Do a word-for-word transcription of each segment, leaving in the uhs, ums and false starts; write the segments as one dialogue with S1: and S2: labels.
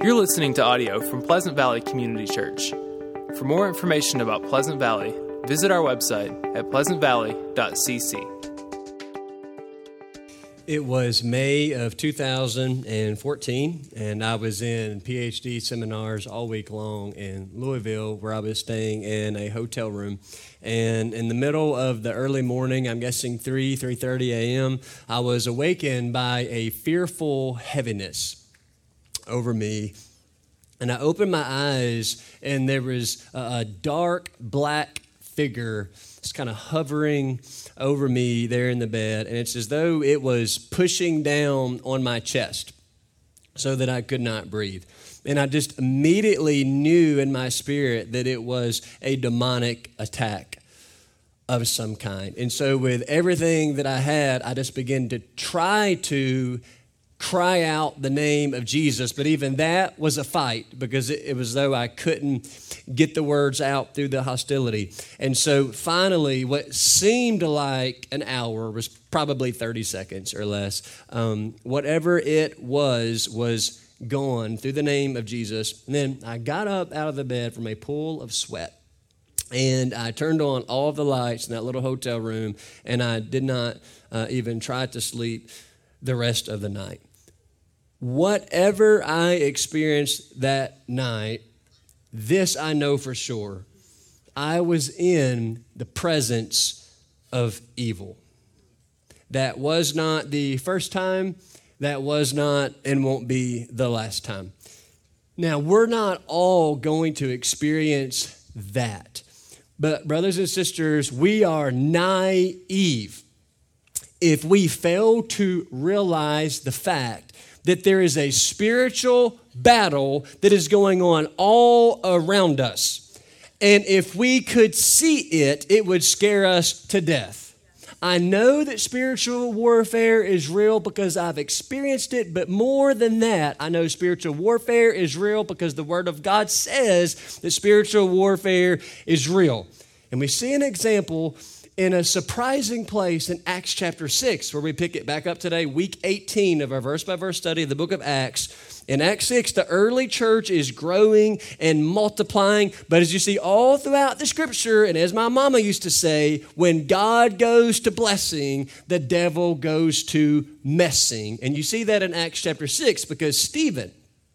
S1: You're listening to audio from Pleasant Valley Community Church. For more information about Pleasant Valley, visit our website at pleasant valley dot c c.
S2: It was May of two thousand fourteen, and I was in P H D seminars all week long in Louisville, where I was staying in a hotel room. And in the middle of the early morning, I'm guessing three, three thirty a.m., I was awakened by a fearful heaviness over me. And I opened my eyes, and there was a dark black figure just kind of hovering over me there in the bed, and it's as though it was pushing down on my chest so that I could not breathe. And I just immediately knew in my spirit that it was a demonic attack of some kind. And so with everything that I had, I just began to try to cry out the name of Jesus, but even that was a fight because it, it was though I couldn't get the words out through the hostility. And so finally, what seemed like an hour was probably thirty seconds or less. Um, whatever it was, was gone through the name of Jesus. And then I got up out of the bed from a pool of sweat, and I turned on all the lights in that little hotel room, and I did not uh, even try to sleep the rest of the night. Whatever I experienced that night, this I know for sure. I was in the presence of evil. That was not the first time. That was not and won't be the last time. Now, we're not all going to experience that. But brothers and sisters, we are naive if we fail to realize the fact that there is a spiritual battle that is going on all around us. And if we could see it, it would scare us to death. I know that spiritual warfare is real because I've experienced it, but more than that, I know spiritual warfare is real because the Word of God says that spiritual warfare is real. And we see an example in a surprising place in Acts chapter six, where we pick it back up today, week eighteen of our verse-by-verse study of the book of Acts. In Acts six, the early church is growing and multiplying, but as you see all throughout the scripture, and as my mama used to say, when God goes to blessing, the devil goes to messing. And you see that in Acts chapter six, because Stephen,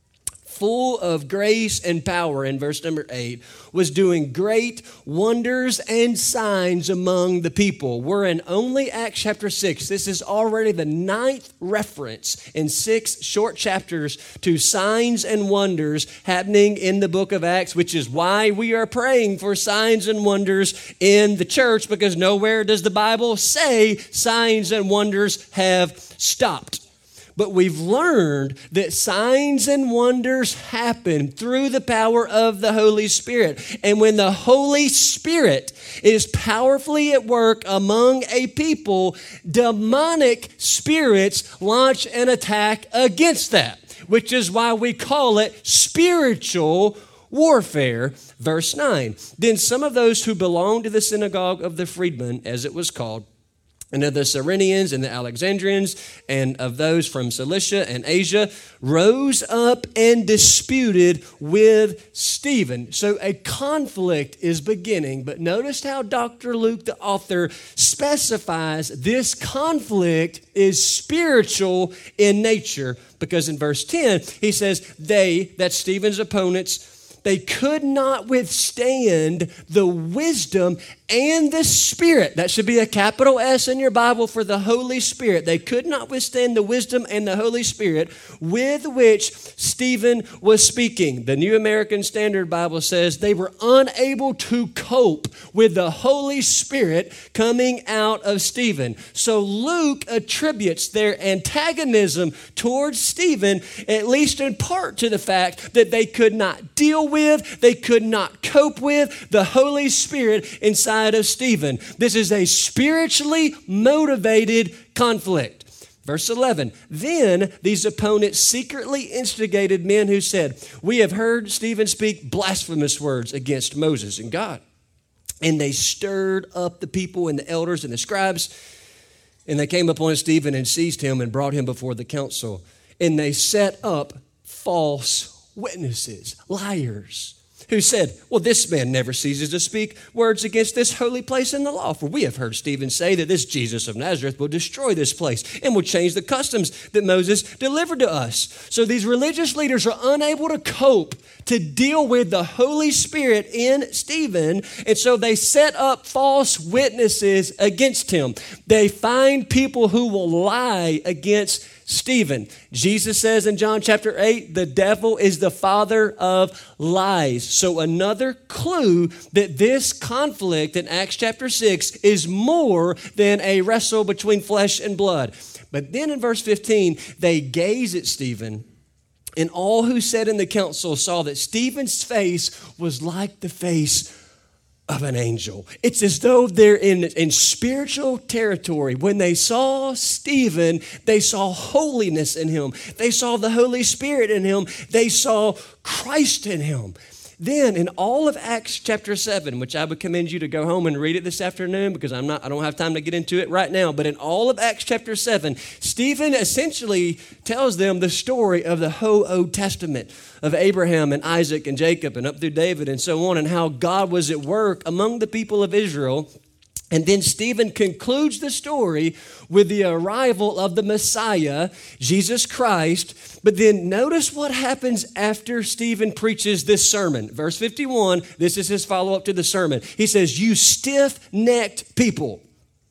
S2: full of grace and power, in verse number eight, was doing great wonders and signs among the people. We're in only Acts chapter six. This is already the ninth reference in six short chapters to signs and wonders happening in the book of Acts, which is why we are praying for signs and wonders in the church, because nowhere does the Bible say signs and wonders have stopped. But we've learned that signs and wonders happen through the power of the Holy Spirit. And when the Holy Spirit is powerfully at work among a people, demonic spirits launch an attack against that, which is why we call it spiritual warfare. Verse nine, then some of those who belonged to the synagogue of the freedmen, as it was called, and of the Cyrenians and the Alexandrians, and of those from Cilicia and Asia, rose up and disputed with Stephen. So a conflict is beginning, but notice how Doctor Luke, the author, specifies this conflict is spiritual in nature, because in verse ten, he says, they, that's Stephen's opponents, they could not withstand the wisdom and the Spirit. That should be a capital S in your Bible for the Holy Spirit. They could not withstand the wisdom and the Holy Spirit with which Stephen was speaking. The New American Standard Bible says they were unable to cope with the Holy Spirit coming out of Stephen. So Luke attributes their antagonism towards Stephen, at least in part, to the fact that they could not deal with, they could not cope with the Holy Spirit inside of Stephen. This is a spiritually motivated conflict. Verse eleven, then these opponents secretly instigated men who said, we have heard Stephen speak blasphemous words against Moses and God. And they stirred up the people and the elders and the scribes, and they came upon Stephen and seized him and brought him before the council. And they set up false witnesses, liars, who said, well, this man never ceases to speak words against this holy place in the law. For we have heard Stephen say that this Jesus of Nazareth will destroy this place and will change the customs that Moses delivered to us. So these religious leaders are unable to cope to deal with the Holy Spirit in Stephen, and so they set up false witnesses against him. They find people who will lie against Stephen. Jesus says in John chapter eight, the devil is the father of lies. So another clue that this conflict in Acts chapter six is more than a wrestle between flesh and blood. But then in verse fifteen, they gaze at Stephen, and all who sat in the council saw that Stephen's face was like the face of an angel. It's as though they're in, in spiritual territory. When they saw Stephen, they saw holiness in him. They saw the Holy Spirit in him. They saw Christ in him. Then in all of Acts chapter seven, which I would commend you to go home and read it this afternoon because I'm not, I don't have time to get into it right now, but in all of Acts chapter seven, Stephen essentially tells them the story of the whole Old Testament of Abraham and Isaac and Jacob and up through David and so on, and how God was at work among the people of Israel. And then Stephen concludes the story with the arrival of the Messiah, Jesus Christ. But then notice what happens after Stephen preaches this sermon. Verse fifty-one, this is his follow-up to the sermon. He says, you stiff-necked people.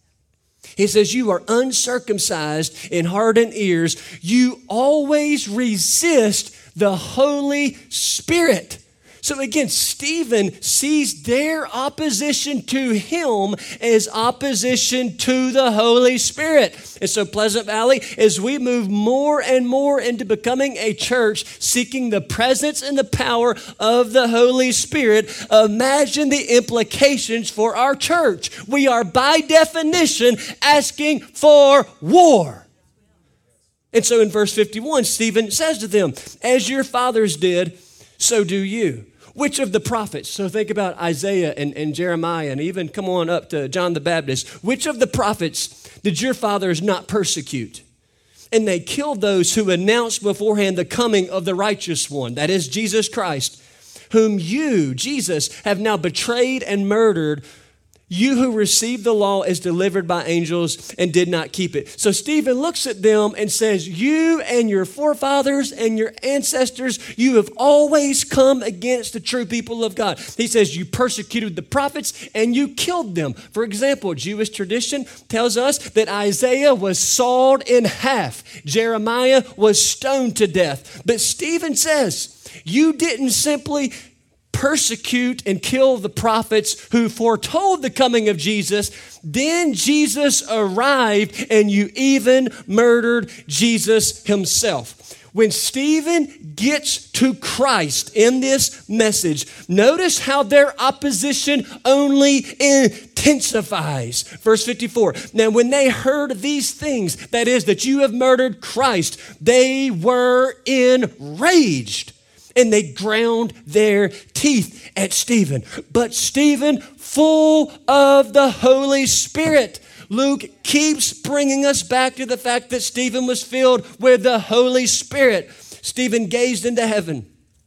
S2: He says, you are uncircumcised in heart and ears. You always resist the Holy Spirit. So again, Stephen sees their opposition to him as opposition to the Holy Spirit. And so Pleasant Valley, as we move more and more into becoming a church seeking the presence and the power of the Holy Spirit, imagine the implications for our church. We are by definition asking for war. And so in verse fifty-one, Stephen says to them, as your fathers did, so do you. Which of the prophets, so think about Isaiah and, and Jeremiah and even come on up to John the Baptist, which of the prophets did your fathers not persecute? And they killed those who announced beforehand the coming of the righteous one, that is Jesus Christ, whom you, Jesus, have now betrayed and murdered. You who received the law as delivered by angels and did not keep it. So Stephen looks at them and says, you and your forefathers and your ancestors, you have always come against the true people of God. He says, you persecuted the prophets and you killed them. For example, Jewish tradition tells us that Isaiah was sawed in half. Jeremiah was stoned to death. But Stephen says, you didn't simply persecute and kill the prophets who foretold the coming of Jesus. Then Jesus arrived and you even murdered Jesus himself. When Stephen gets to Christ in this message, notice how their opposition only intensifies. Verse fifty-four, now when they heard these things, that is, that you have murdered Christ, they were enraged. And they ground their teeth at Stephen. But Stephen, full of the Holy Spirit. Luke keeps bringing us back to the fact that Stephen was filled with the Holy Spirit. Stephen gazed into heaven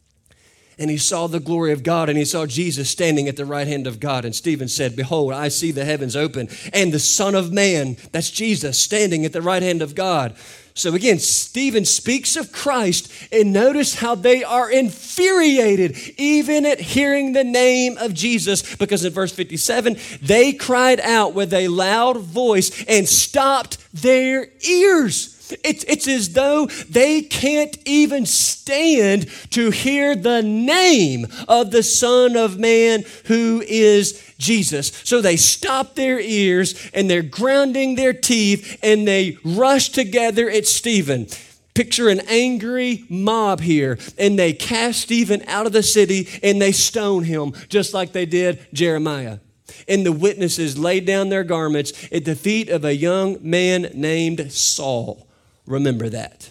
S2: and he saw the glory of God and he saw Jesus standing at the right hand of God. And Stephen said, behold, I see the heavens open and the Son of Man, that's Jesus, standing at the right hand of God. So again, Stephen speaks of Christ, and notice how they are infuriated even at hearing the name of Jesus, because in verse fifty-seven, they cried out with a loud voice and stopped their ears. It's, it's as though they can't even stand to hear the name of the Son of Man who is Jesus. So they stop their ears and they're grounding their teeth and they rush together at Stephen. Picture an angry mob here, and they cast Stephen out of the city and they stone him just like they did Jeremiah. And the witnesses laid down their garments at the feet of a young man named Saul. Remember that.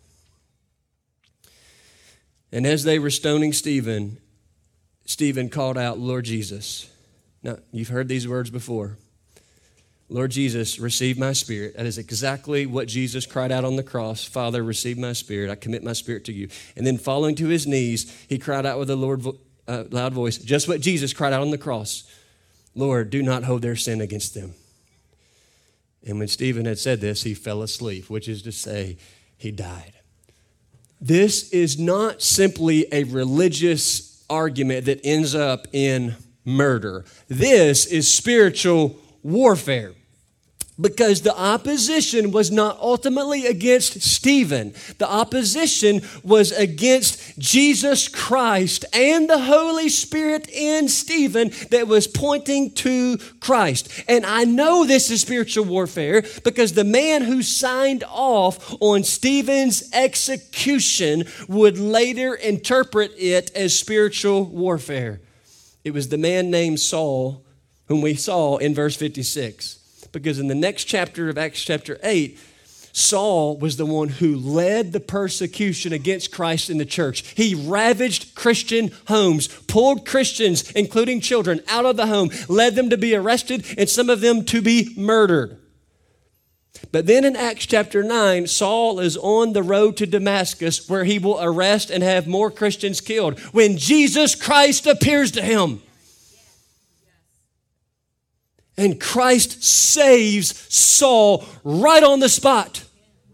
S2: And as they were stoning Stephen, Stephen called out, Lord Jesus. Now, you've heard these words before. Lord Jesus, receive my spirit. That is exactly what Jesus cried out on the cross. Father, receive my spirit. I commit my spirit to you. And then falling to his knees, he cried out with a Lord, uh, loud voice, just what Jesus cried out on the cross. Lord, do not hold their sin against them. And when Stephen had said this, he fell asleep, which is to say, he died. This is not simply a religious argument that ends up in murder. This is spiritual warfare, because the opposition was not ultimately against Stephen. The opposition was against Jesus Christ and the Holy Spirit in Stephen that was pointing to Christ. And I know this is spiritual warfare because the man who signed off on Stephen's execution would later interpret it as spiritual warfare. It was the man named Saul, whom we saw in verse fifty-six. Because in the next chapter of Acts chapter eight, Saul was the one who led the persecution against Christ in the church. He ravaged Christian homes, pulled Christians, including children, out of the home, led them to be arrested, and some of them to be murdered. But then in Acts chapter nine, Saul is on the road to Damascus where he will arrest and have more Christians killed when Jesus Christ appears to him. And Christ saves Saul right on the spot.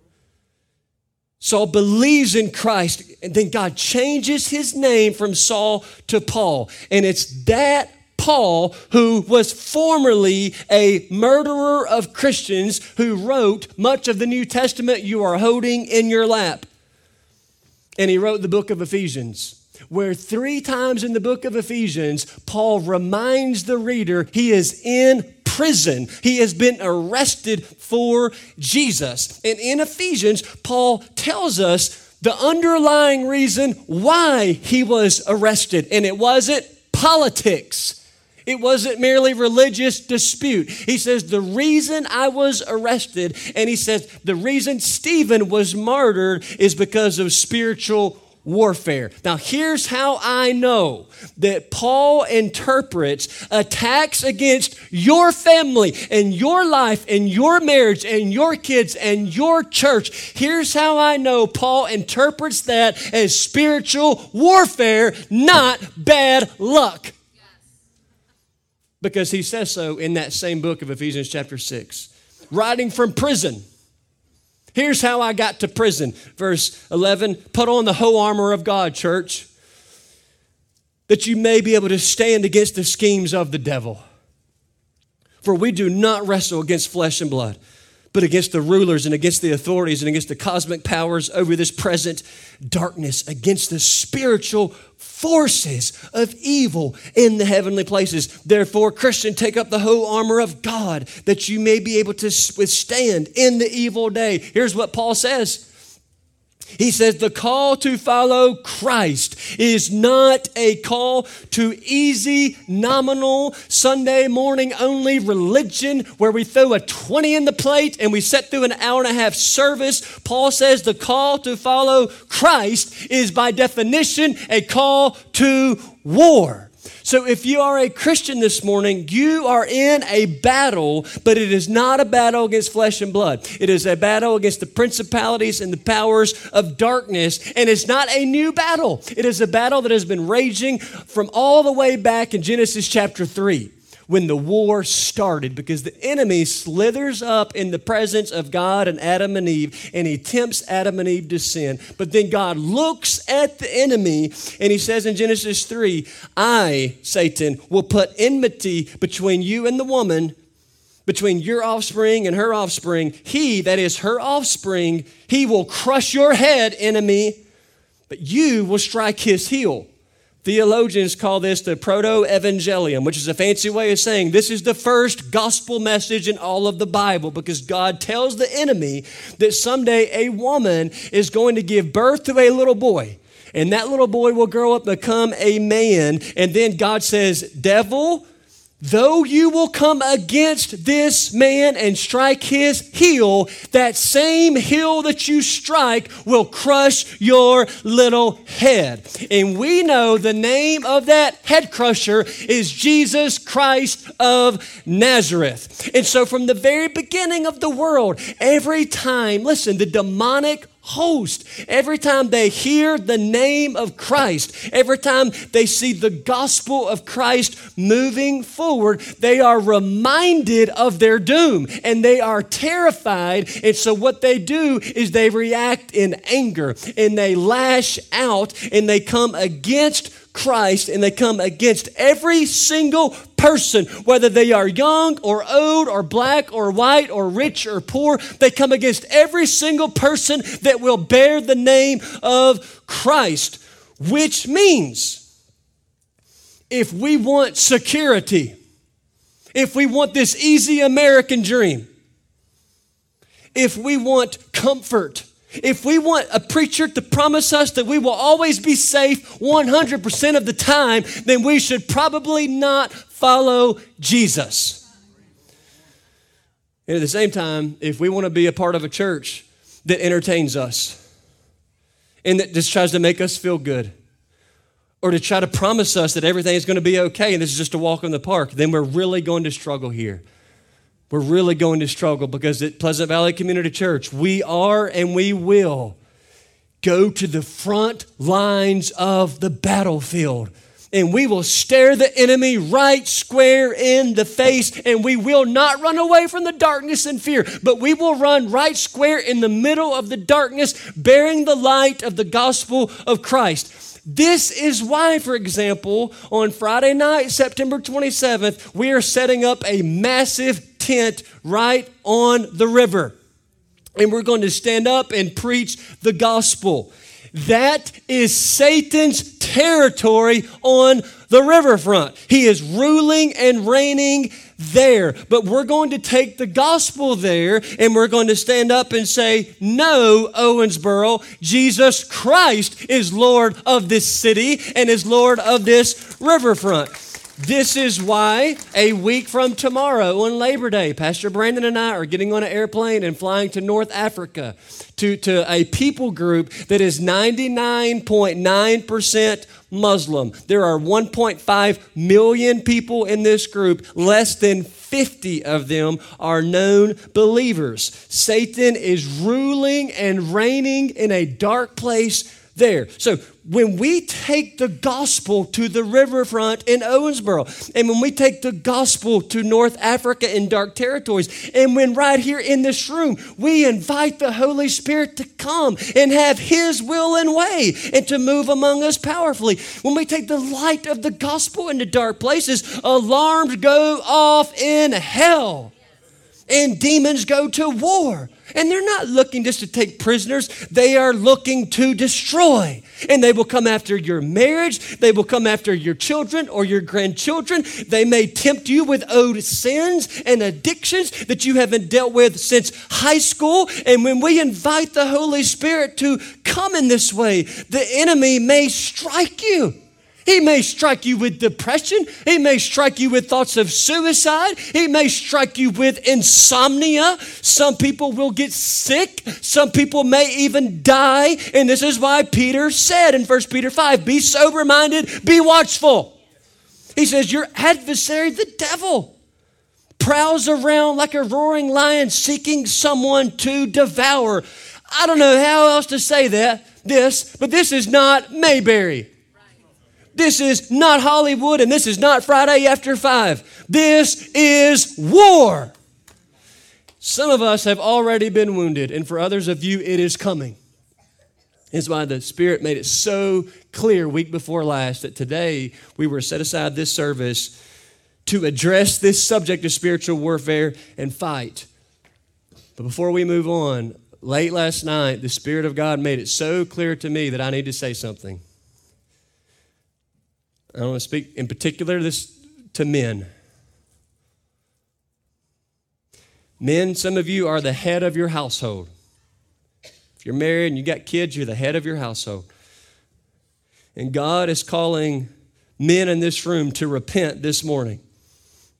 S2: Saul believes in Christ, and then God changes his name from Saul to Paul. And it's that Paul, who was formerly a murderer of Christians, who wrote much of the New Testament you are holding in your lap. And he wrote the book of Ephesians, where three times in the book of Ephesians, Paul reminds the reader he is in prison. He has been arrested for Jesus. And in Ephesians, Paul tells us the underlying reason why he was arrested. And it wasn't politics. It wasn't merely religious dispute. He says, the reason I was arrested, and he says, the reason Stephen was martyred is because of spiritual warfare. Now, here's how I know that Paul interprets attacks against your family and your life and your marriage and your kids and your church. Here's how I know Paul interprets that as spiritual warfare, not bad luck. Because he says so in that same book of Ephesians chapter six. Writing from prison. Here's how I got to prison. Verse eleven, put on the whole armor of God, church, that you may be able to stand against the schemes of the devil. For we do not wrestle against flesh and blood, but against the rulers and against the authorities and against the cosmic powers over this present darkness, against the spiritual forces of evil in the heavenly places. Therefore, Christian, take up the whole armor of God that you may be able to withstand in the evil day. Here's what Paul says. He says the call to follow Christ is not a call to easy, nominal, Sunday morning only religion where we throw a twenty in the plate and we sit through an hour and a half service. Paul says the call to follow Christ is by definition a call to war. So if you are a Christian this morning, you are in a battle, but it is not a battle against flesh and blood. It is a battle against the principalities and the powers of darkness, and it's not a new battle. It is a battle that has been raging from all the way back in Genesis chapter three. When the war started, because the enemy slithers up in the presence of God and Adam and Eve, and he tempts Adam and Eve to sin. But then God looks at the enemy, and he says in Genesis three, I, Satan, will put enmity between you and the woman, between your offspring and her offspring. He, that is her offspring, he will crush your head, enemy, but you will strike his heel. Theologians call this the proto-evangelium, which is a fancy way of saying this is the first gospel message in all of the Bible, because God tells the enemy that someday a woman is going to give birth to a little boy, and that little boy will grow up and become a man. And then God says, devil, though you will come against this man and strike his heel, that same heel that you strike will crush your little head. And we know the name of that head crusher is Jesus Christ of Nazareth. And so from the very beginning of the world, every time, listen, the demonic host, every time they hear the name of Christ, every time they see the gospel of Christ moving forward, they are reminded of their doom and they are terrified. And so what they do is they react in anger and they lash out and they come against Christ and they come against every single person, whether they are young or old or black or white or rich or poor. They come against every single person that will bear the name of Christ, which means if we want security, if we want this easy American dream, if we want comfort, if we want a preacher to promise us that we will always be safe one hundred percent of the time, then we should probably not follow Jesus. And at the same time, if we want to be a part of a church that entertains us and that just tries to make us feel good, or to try to promise us that everything is going to be okay and this is just a walk in the park, then we're really going to struggle here. We're really going to struggle because at Pleasant Valley Community Church, we are and we will go to the front lines of the battlefield. And we will stare the enemy right square in the face, and we will not run away from the darkness and fear, but we will run right square in the middle of the darkness, bearing the light of the gospel of Christ. This is why, for example, on Friday night, September twenty-seventh, we are setting up a massive tent right on the river. And we're going to stand up and preach the gospel. That is Satan's territory on the riverfront. He is ruling and reigning there. But we're going to take the gospel there and we're going to stand up and say, no, Owensboro, Jesus Christ is Lord of this city and is Lord of this riverfront. This is why a week from tomorrow on Labor Day, Pastor Brandon and I are getting on an airplane and flying to North Africa to, to a people group that is ninety-nine point nine percent Muslim. There are one point five million people in this group. Less than fifty of them are known believers. Satan is ruling and reigning in a dark place there. So when we take the gospel to the riverfront in Owensboro, and when we take the gospel to North Africa in dark territories, and when right here in this room, we invite the Holy Spirit to come and have His will and way and to move among us powerfully. When we take the light of the gospel into dark places, alarms go off in hell and demons go to war. And they're not looking just to take prisoners. They are looking to destroy. And they will come after your marriage. They will come after your children or your grandchildren. They may tempt you with old sins and addictions that you haven't dealt with since high school. And when we invite the Holy Spirit to come in this way, the enemy may strike you. He may strike you with depression. He may strike you with thoughts of suicide. He may strike you with insomnia. Some people will get sick. Some people may even die. And this is why Peter said in First Peter five, be sober-minded, be watchful. He says, your adversary, the devil, prowls around like a roaring lion seeking someone to devour. I don't know how else to say that, this, but this is not Mayberry. This is not Hollywood, and this is not Friday after five. This is war. Some of us have already been wounded, and for others of you, it is coming. That's why the Spirit made it so clear week before last that today we were set aside this service to address this subject of spiritual warfare and fight. But before we move on, late last night, the Spirit of God made it so clear to me that I need to say something. I want to speak in particular this to men. Men, some of you are the head of your household. If you're married and you got kids, you're the head of your household. And God is calling men in this room to repent this morning.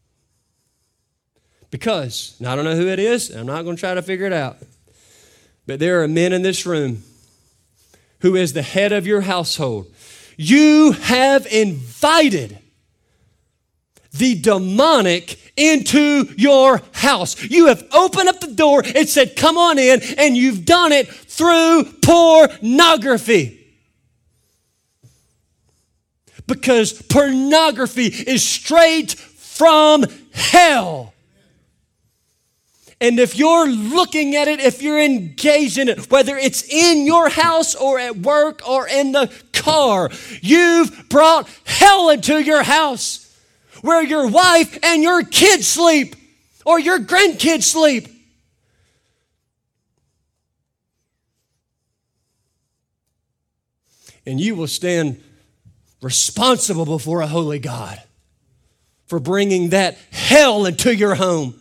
S2: Because, and I don't know who it is, and I'm not going to try to figure it out, but there are men in this room who is the head of your household. You have invited the demonic into your house. You have opened up the door and said, come on in, and you've done it through pornography. Because pornography is straight from hell. And if you're looking at it, if you're engaged in it, whether it's in your house or at work or in the car, you've brought hell into your house where your wife and your kids sleep or your grandkids sleep. And you will stand responsible before a holy God for bringing that hell into your home.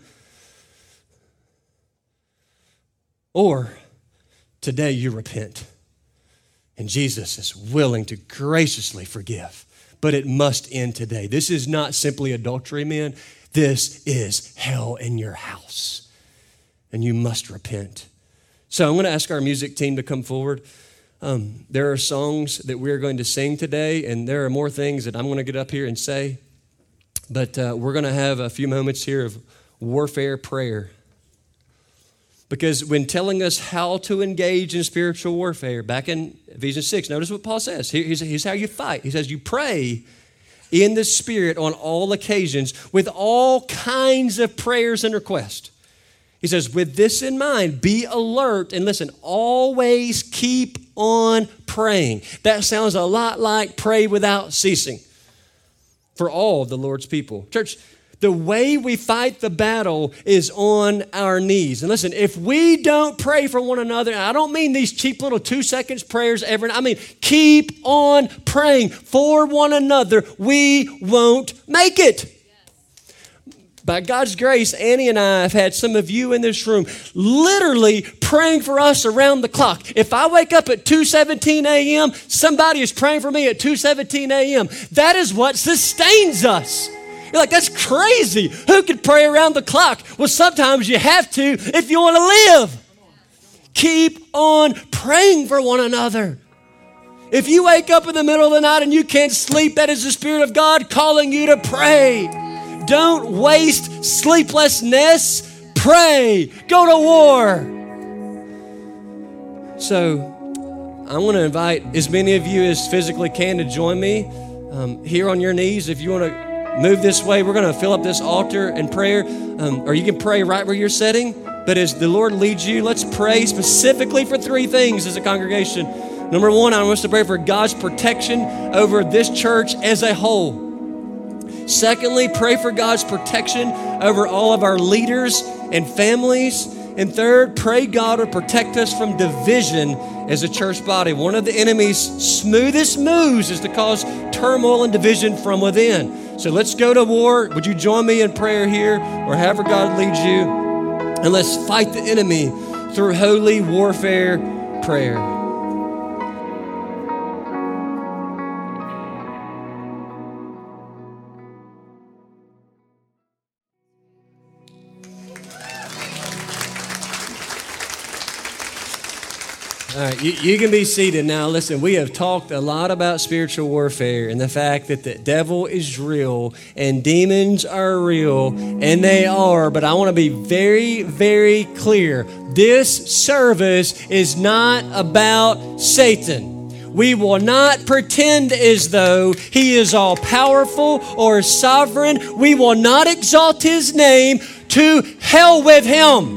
S2: Or today you repent, and Jesus is willing to graciously forgive, but it must end today. This is not simply adultery, men. This is hell in your house, and you must repent. So I'm going to ask our music team to come forward. Um, there are songs that we're going to sing today, and there are more things that I'm going to get up here and say, but uh, we're going to have a few moments here of warfare prayer. Because when telling us how to engage in spiritual warfare, back in Ephesians six, notice what Paul says. Here's, here's how you fight. He says, you pray in the Spirit on all occasions with all kinds of prayers and requests. He says, with this in mind, be alert and listen, always keep on praying. That sounds a lot like pray without ceasing for all of the Lord's people. Church, the way we fight the battle is on our knees. And listen, if we don't pray for one another, and I don't mean these cheap little two seconds prayers every night. I mean, keep on praying for one another. We won't make it. By God's grace, Annie and I have had some of you in this room literally praying for us around the clock. If I wake up at two seventeen a.m., somebody is praying for me at two seventeen a.m. That is what sustains us. You're like, that's crazy. Who could pray around the clock? Well, sometimes you have to if you want to live. Keep on praying for one another. If you wake up in the middle of the night and you can't sleep, that is the Spirit of God calling you to pray. Don't waste sleeplessness. Pray. Go to war. So I want to invite as many of you as physically can to join me um, here on your knees. If you want to move this way, we're going to fill up this altar in prayer, um, or you can pray right where you're sitting. But as the Lord leads you, let's pray specifically for three things as a congregation. Number one, I want us to pray for God's protection over this church as a whole. Secondly, pray for God's protection over all of our leaders and families. And third, pray God would protect us from division as a church body. One of the enemy's smoothest moves is to cause turmoil and division from within. So let's go to war. Would you join me in prayer here, or however God leads you? And let's fight the enemy through holy warfare prayer. All right, you, you can be seated now. Listen, we have talked a lot about spiritual warfare and the fact that the devil is real and demons are real, and they are. But I want to be very, very clear. This service is not about Satan. We will not pretend as though he is all powerful or sovereign. We will not exalt his name. To hell with him.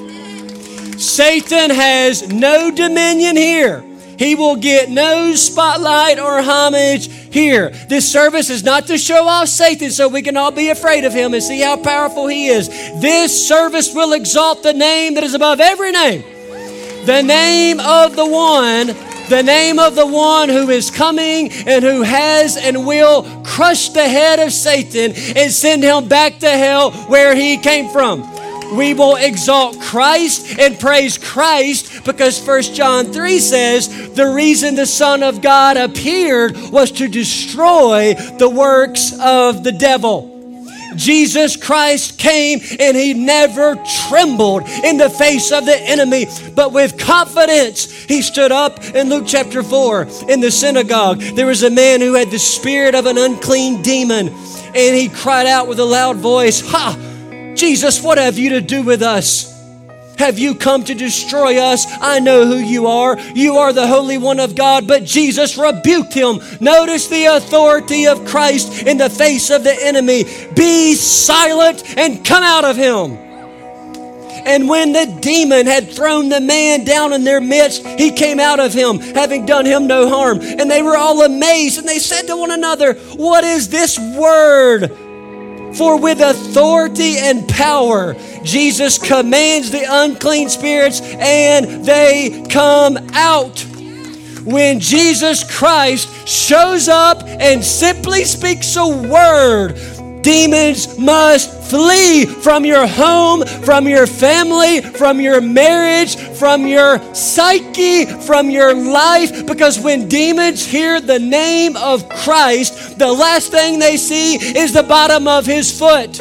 S2: Satan has no dominion here. He will get no spotlight or homage here. This service is not to show off Satan so we can all be afraid of him and see how powerful he is. This service will exalt the name that is above every name. The name of the one, the name of the one who is coming and who has and will crush the head of Satan and send him back to hell where he came from. We will exalt Christ and praise Christ because First John three says the reason the Son of God appeared was to destroy the works of the devil. Jesus Christ came and he never trembled in the face of the enemy, but with confidence he stood up. In Luke chapter four, in the synagogue, there was a man who had the spirit of an unclean demon, and he cried out with a loud voice, "Ha! Jesus, what have you to do with us? Have you come to destroy us? I know who you are. You are the Holy One of God." But Jesus rebuked him. Notice the authority of Christ in the face of the enemy. "Be silent and come out of him." And when the demon had thrown the man down in their midst, he came out of him, having done him no harm. And they were all amazed, and they said to one another, "What is this word? For with authority and power, Jesus commands the unclean spirits, and they come out." When Jesus Christ shows up and simply speaks a word, demons must flee from your home, from your family, from your marriage, from your psyche, from your life. Because when demons hear the name of Christ, the last thing they see is the bottom of his foot.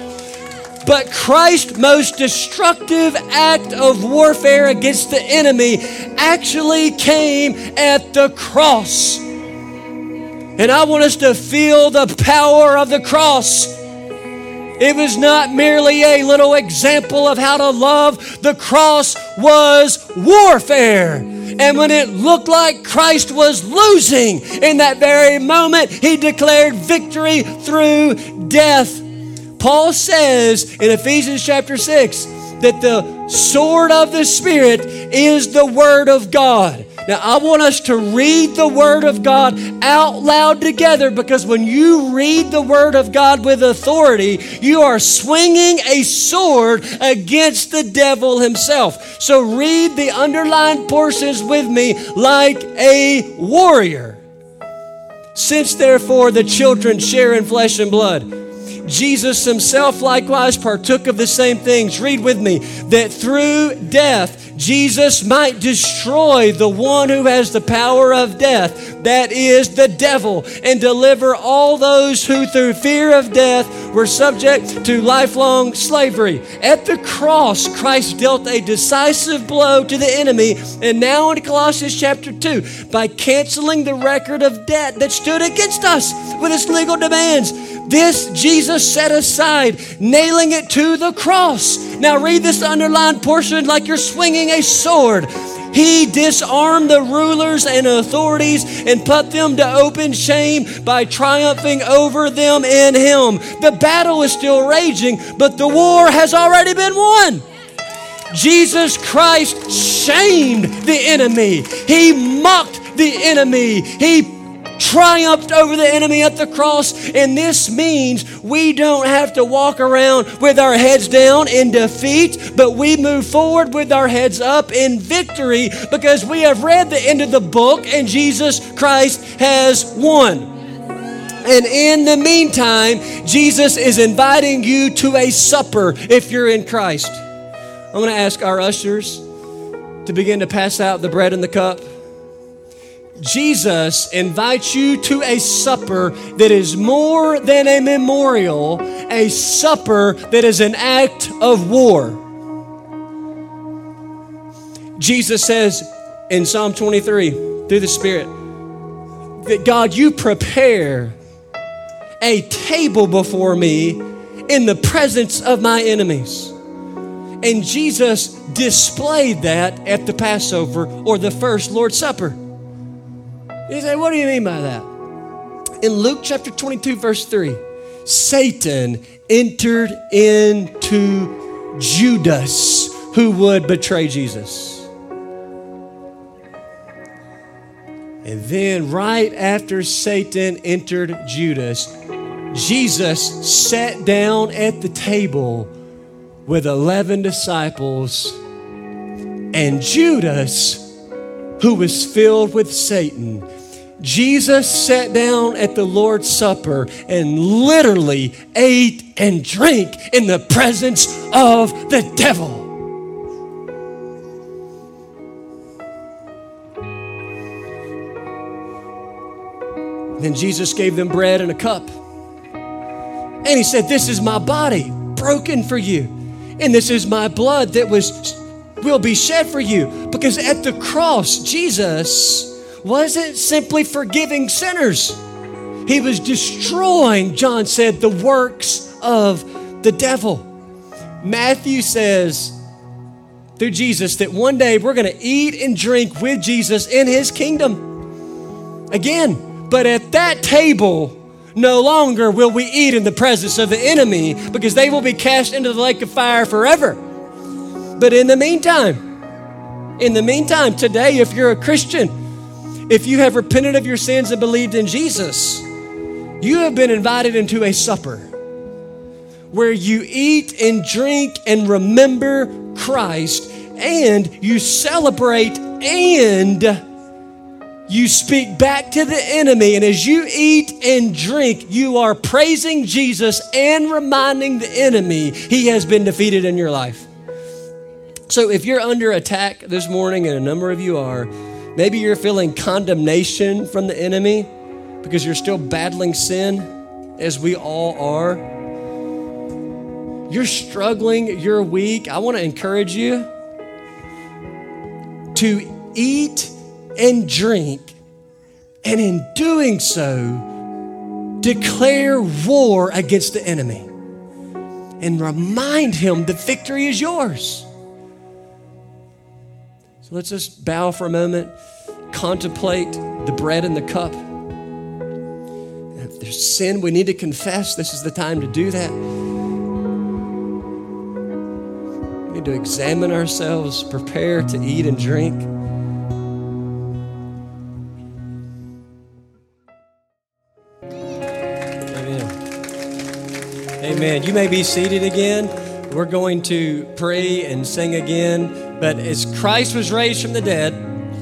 S2: But Christ's most destructive act of warfare against the enemy actually came at the cross. And I want us to feel the power of the cross. It was not merely a little example of how to love. The cross was warfare. And when it looked like Christ was losing, in that very moment, he declared victory through death. Paul says in Ephesians chapter six that the sword of the Spirit is the Word of God. Now, I want us to read the Word of God out loud together, because when you read the Word of God with authority, you are swinging a sword against the devil himself. So read the underlined portions with me like a warrior. "Since therefore the children share in flesh and blood, Jesus himself likewise partook of the same things." Read with me. "That through death Jesus might destroy the one who has the power of death, that is the devil, and deliver all those who through fear of death were subject to lifelong slavery." At the cross, Christ dealt a decisive blow to the enemy. And now in Colossians chapter two, by canceling the record of debt that stood against us with its legal demands, this Jesus set aside, nailing it to the cross. Now read this underlined portion like you're swinging a sword. "He disarmed the rulers and authorities and put them to open shame by triumphing over them in him." The battle is still raging, but the war has already been won. Jesus Christ shamed the enemy. He mocked the enemy. He triumphed over the enemy at the cross. And this means we don't have to walk around with our heads down in defeat, but we move forward with our heads up in victory, because we have read the end of the book and Jesus Christ has won. And in the meantime, Jesus is inviting you to a supper if you're in Christ. I'm going to ask our ushers to begin to pass out the bread and the cup. Jesus invites you to a supper that is more than a memorial, a supper that is an act of war. Jesus says in Psalm twenty-three, through the Spirit, that God, you prepare a table before me in the presence of my enemies. And Jesus displayed that at the Passover, or the first Lord's Supper. You say, what do you mean by that? In Luke chapter twenty-two, verse three, Satan entered into Judas, who would betray Jesus. And then right after Satan entered Judas, Jesus sat down at the table with eleven disciples, and Judas, who was filled with Satan, Jesus sat down at the Lord's Supper and literally ate and drank in the presence of the devil. Then Jesus gave them bread and a cup. And he said, this is my body broken for you. And this is my blood that was will be shed for you. Because at the cross, Jesus wasn't simply forgiving sinners. He was destroying, John said, the works of the devil. Matthew says through Jesus that one day we're going to eat and drink with Jesus in his kingdom. Again, but at that table, no longer will we eat in the presence of the enemy, because they will be cast into the lake of fire forever. But in the meantime, in the meantime, today, if you're a Christian, if you have repented of your sins and believed in Jesus, you have been invited into a supper where you eat and drink and remember Christ, and you celebrate and you speak back to the enemy. And as you eat and drink, you are praising Jesus and reminding the enemy he has been defeated in your life. So if you're under attack this morning, and a number of you are, maybe you're feeling condemnation from the enemy because you're still battling sin, as we all are. You're struggling, you're weak. I want to encourage you to eat and drink, and in doing so, declare war against the enemy and remind him the victory is yours. So let's just bow for a moment, contemplate the bread and the cup. If there's sin we need to confess, this is the time to do that. We need to examine ourselves, prepare to eat and drink. Amen. You may be seated again. We're going to pray and sing again. But as Christ was raised from the dead,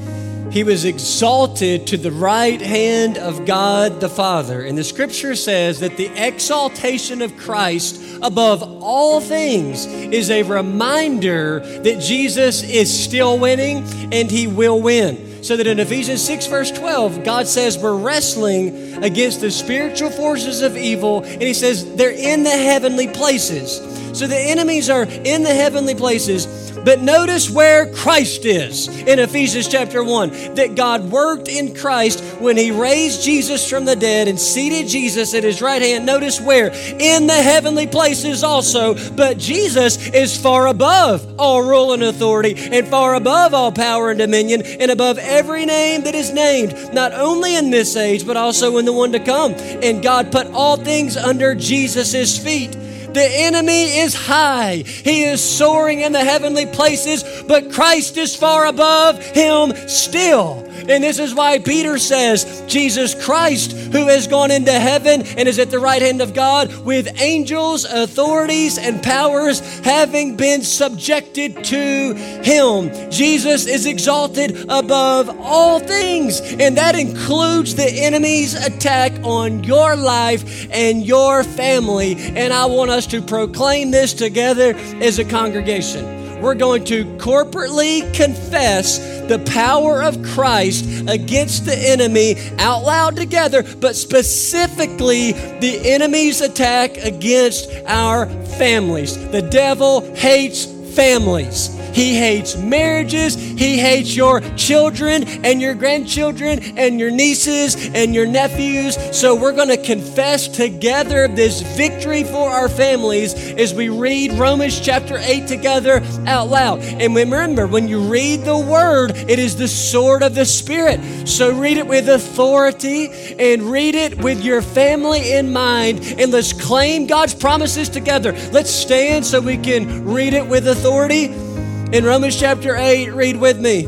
S2: he was exalted to the right hand of God the Father. And the scripture says that the exaltation of Christ above all things is a reminder that Jesus is still winning and he will win. So that in Ephesians six verse twelve, God says we're wrestling against the spiritual forces of evil, and he says they're in the heavenly places. So the enemies are in the heavenly places. But notice where Christ is in Ephesians chapter one, that God worked in Christ when he raised Jesus from the dead and seated Jesus at his right hand. Notice where? In the heavenly places also. But Jesus is far above all rule and authority, and far above all power and dominion, and above every name that is named, not only in this age, but also in the one to come. And God put all things under Jesus' feet. The enemy is high. He is soaring in the heavenly places, but Christ is far above him still. And this is why Peter says, Jesus Christ, who has gone into heaven and is at the right hand of God, with angels, authorities, and powers having been subjected to him. Jesus is exalted above all things, and that includes the enemy's attack on your life and your family. And I want us to proclaim this together as a congregation. We're going to corporately confess the power of Christ against the enemy out loud together, but specifically the enemy's attack against our families. The devil hates families. He hates marriages. He hates your children and your grandchildren and your nieces and your nephews. So we're going to confess together this victory for our families as we read Romans chapter eight together out loud. And remember, when you read the word, it is the sword of the Spirit. So read it with authority and read it with your family in mind. And let's claim God's promises together. Let's stand so we can read it with authority. In Romans chapter eight, read with me.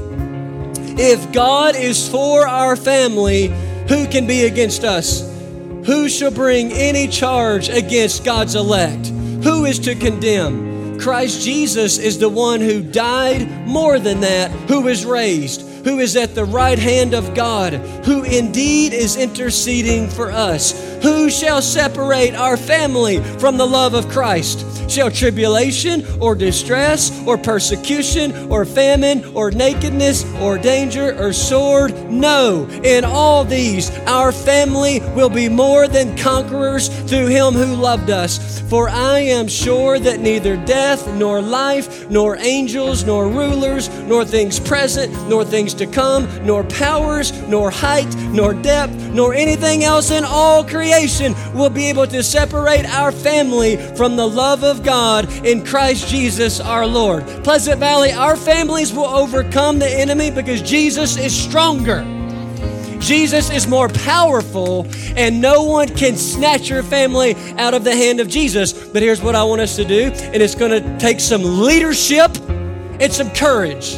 S2: If God is for our family, who can be against us? Who shall bring any charge against God's elect? Who is to condemn? Christ Jesus is the one who died, more than that, who was raised, who is at the right hand of God, who indeed is interceding for us. Who shall separate our family from the love of Christ? Shall tribulation or distress or persecution or famine or nakedness or danger or sword? No. In all these, our family will be more than conquerors through him who loved us. For I am sure that neither death nor life, nor angels, nor rulers, nor things present, nor things to come, nor powers, nor height, nor depth, nor anything else in all creation will be able to separate our family from the love of God in Christ Jesus our Lord. Pleasant Valley, our families will overcome the enemy because Jesus is stronger. Jesus is more powerful, and no one can snatch your family out of the hand of Jesus. But here's what I want us to do, and it's going to take some leadership and some courage.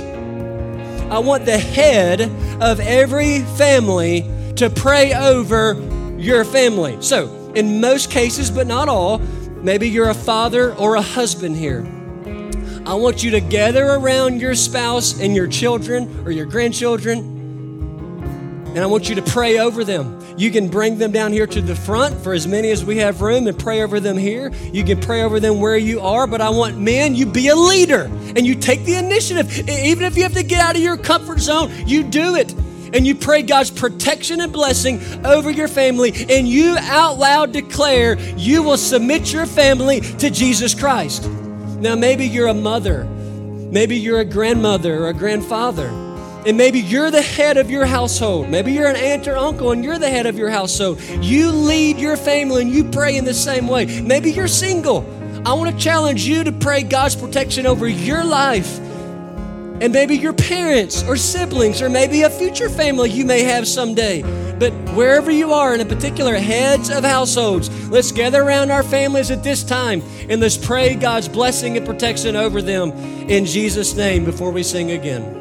S2: I want the head of every family to pray over your family. So, in most cases, but not all, maybe you're a father or a husband here. I want you to gather around your spouse and your children or your grandchildren, and I want you to pray over them. You can bring them down here to the front for as many as we have room and pray over them here. You can pray over them where you are, but I want men, you be a leader and you take the initiative. Even if you have to get out of your comfort zone, you do it. And you pray God's protection and blessing over your family, and you out loud declare you will submit your family to Jesus Christ. Now, maybe you're a mother. Maybe you're a grandmother or a grandfather. And maybe you're the head of your household. Maybe you're an aunt or uncle and you're the head of your household. You lead your family and you pray in the same way. Maybe you're single. I want to challenge you to pray God's protection over your life. And maybe your parents or siblings or maybe a future family you may have someday. But wherever you are, and in particular heads of households, let's gather around our families at this time and let's pray God's blessing and protection over them in Jesus' name before we sing again.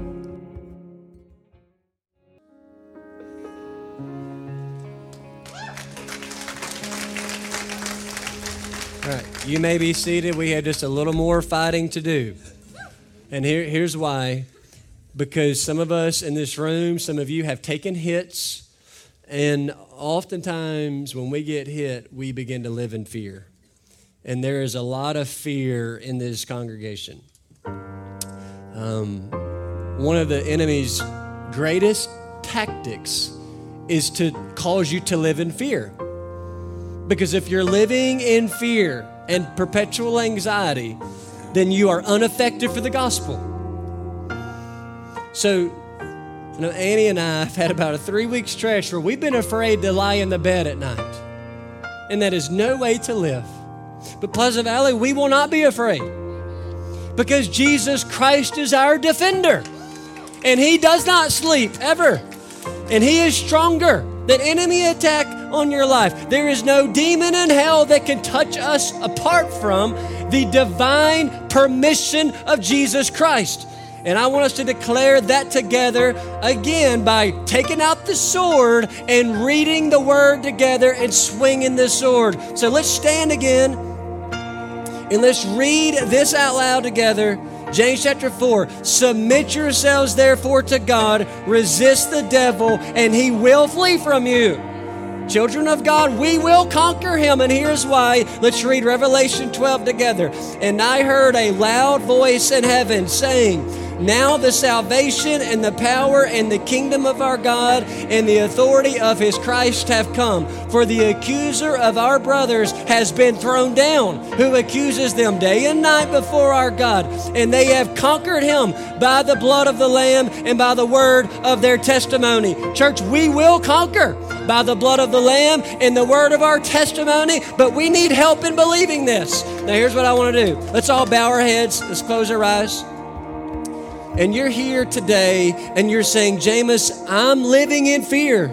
S2: All right, you may be seated. We have just a little more fighting to do. And here, here's why. Because some of us in this room, some of you have taken hits, and oftentimes when we get hit, we begin to live in fear. And there is a lot of fear in this congregation. Um, one of the enemy's greatest tactics is to cause you to live in fear. Because if you're living in fear and perpetual anxiety, then you are ineffective for the gospel. So, you know, Annie and I have had about a three-week stretch where we've been afraid to lie in the bed at night. And that is no way to live. But Pleasant Valley, we will not be afraid. Because Jesus Christ is our defender. And He does not sleep, ever. And He is stronger than any attack on your life. There is no demon in hell that can touch us apart from the divine permission of Jesus Christ. And I want us to declare that together again by taking out the sword and reading the word together and swinging the sword. So let's stand again and let's read this out loud together. James chapter four, submit yourselves therefore to God, resist the devil, and he will flee from you. Children of God, we will conquer him, and here's why. Let's read Revelation twelve together. And I heard a loud voice in heaven saying, now the salvation and the power and the kingdom of our God and the authority of His Christ have come. For the accuser of our brothers has been thrown down, who accuses them day and night before our God. And they have conquered him by the blood of the Lamb and by the word of their testimony. Church, we will conquer by the blood of the Lamb and the word of our testimony, but we need help in believing this. Now here's what I want to do. Let's all bow our heads. Let's close our eyes. And you're here today and you're saying, Jameis, I'm living in fear.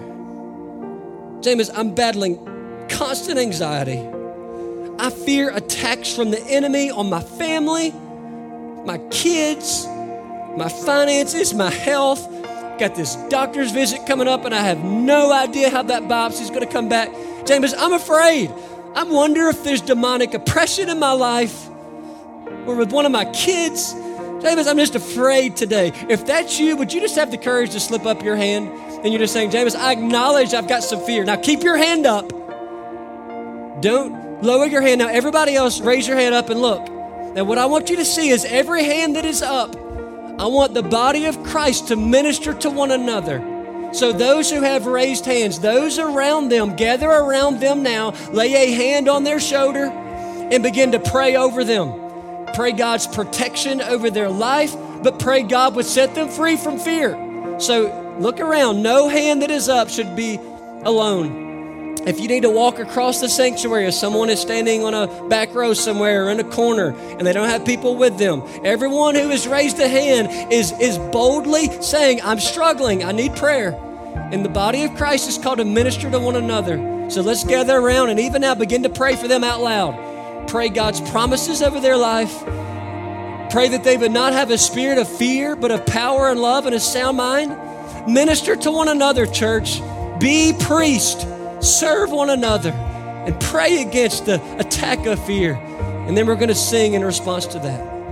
S2: Jameis, I'm battling constant anxiety. I fear attacks from the enemy on my family, my kids, my finances, my health. Got this doctor's visit coming up and I have no idea how that biopsy's going to come back. Jameis, I'm afraid. I wonder if there's demonic oppression in my life or with one of my kids. Jameis, I'm just afraid today. If that's you, would you just have the courage to slip up your hand? And you're just saying, Jameis, I acknowledge I've got some fear. Now keep your hand up. Don't Lower your hand. Now, everybody else, raise your hand up and look. Now, what I want you to see is every hand that is up, I want the body of Christ to minister to one another. So those who have raised hands, those around them, gather around them now, lay a hand on their shoulder and begin to pray over them. Pray God's protection over their life, but pray God would set them free from fear. So look around. No hand that is up should be alone. If you need to walk across the sanctuary, if someone is standing on a back row somewhere or in a corner and they don't have people with them, everyone who has raised a hand is, is boldly saying, I'm struggling, I need prayer. And the body of Christ is called to minister to one another. So let's gather around and even now begin to pray for them out loud. Pray God's promises over their life. Pray that they would not have a spirit of fear, but of power and love and a sound mind. Minister to one another, church. Be priest. Serve one another and pray against the attack of fear. And then we're going to sing in response to that.